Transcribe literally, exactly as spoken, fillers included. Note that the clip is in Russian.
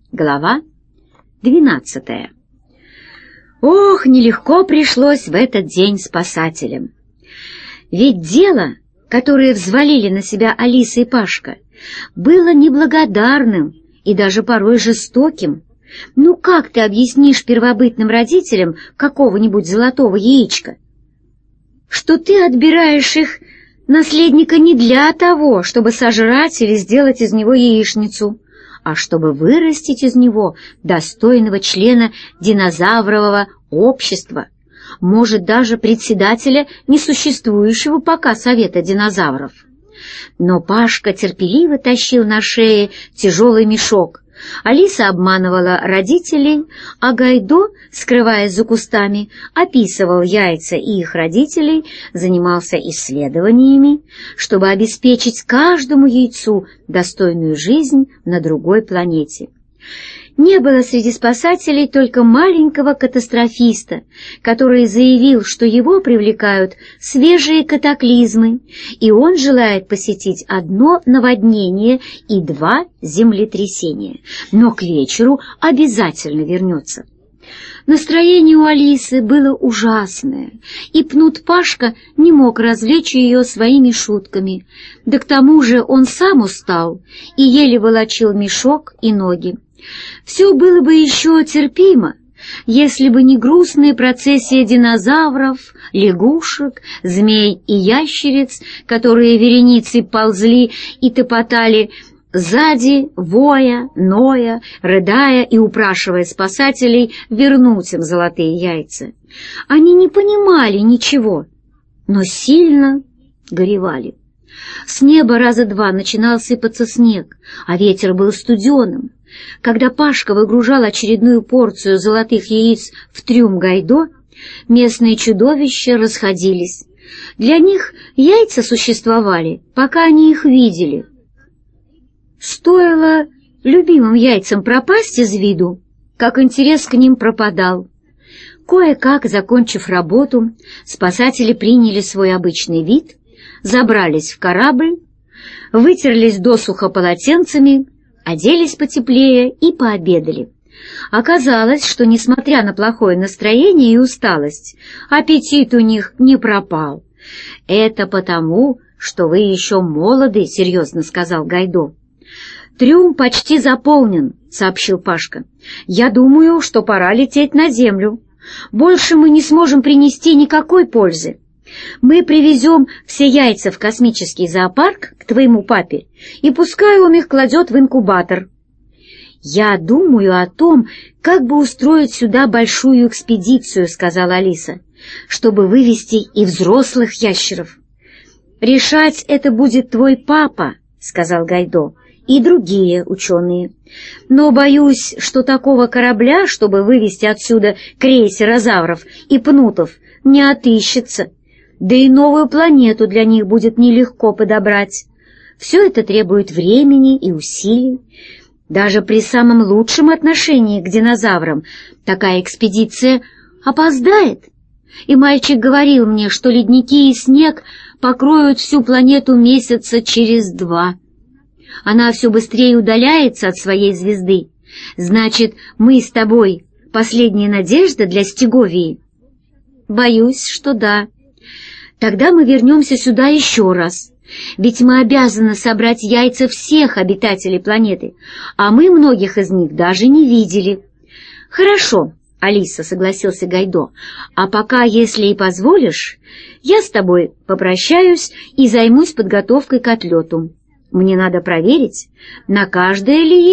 Глава двенадцатая. Ох, нелегко пришлось в этот день спасателям. Ведь дело, которое взвалили на себя Алиса и Пашка, было неблагодарным и даже порой жестоким. Ну как ты объяснишь первобытным родителям какого-нибудь золотого яичка, что ты отбираешь их наследника не для того, чтобы сожрать или сделать из него яичницу, а чтобы вырастить из него достойного члена динозаврового общества, может, даже председателя несуществующего пока совета динозавров. Но Пашка терпеливо тащил на шее тяжелый мешок, Алиса обманывала родителей, а Гайдо, скрываясь за кустами, описывал яйца и их родителей, занимался исследованиями, чтобы обеспечить каждому яйцу достойную жизнь на другой планете. Не было среди спасателей только маленького катастрофиста, который заявил, что его привлекают свежие катаклизмы, и он желает посетить одно наводнение и два землетрясения, но к вечеру обязательно вернется. Настроение у Алисы было ужасное, и Пнут Пашка не мог развлечь ее своими шутками, да к тому же он сам устал и еле волочил мешок и ноги. Все было бы еще терпимо, если бы не грустная процессия динозавров, лягушек, змей и ящериц, которые вереницей ползли и топотали сзади, воя, ноя, рыдая и упрашивая спасателей вернуть им золотые яйца. Они не понимали ничего, но сильно горевали. С неба раза два начинал сыпаться снег, а ветер был студеным. Когда Пашка выгружал очередную порцию золотых яиц в трюм Гайдо, местные чудовища расходились. Для них яйца существовали, пока они их видели. Стоило любимым яйцам пропасть из виду, как интерес к ним пропадал. Кое-как, закончив работу, спасатели приняли свой обычный вид, забрались в корабль, вытерлись досуха полотенцами, оделись потеплее и пообедали. Оказалось, что, несмотря на плохое настроение и усталость, аппетит у них не пропал. «Это потому, что вы еще молоды», — серьезно сказал Гайдо. «Трюм почти заполнен», — сообщил Пашка. «Я думаю, что пора лететь на Землю. Больше мы не сможем принести никакой пользы. Мы привезем все яйца в космический зоопарк к твоему папе, и пускай он их кладет в инкубатор». «Я думаю о том, как бы устроить сюда большую экспедицию», — сказала Алиса, «чтобы вывести и взрослых ящеров». «Решать это будет твой папа», — сказал Гайдо, «и другие ученые. Но боюсь, что такого корабля, чтобы вывести отсюда крейсерозавров и пнутов, не отыщется. Да и новую планету для них будет нелегко подобрать. Все это требует времени и усилий. Даже при самом лучшем отношении к динозаврам такая экспедиция опоздает. И мальчик говорил мне, что ледники и снег покроют всю планету месяца через два. Она все быстрее удаляется от своей звезды. Значит, мы с тобой последняя надежда для Стеговии?» «Боюсь, что да. Тогда мы вернемся сюда еще раз, ведь мы обязаны собрать яйца всех обитателей планеты, а мы многих из них даже не видели». «Хорошо, Алиса», — согласился Гайдо, «а пока, если и позволишь, я с тобой попрощаюсь и займусь подготовкой к отлету. Мне надо проверить, на каждое ли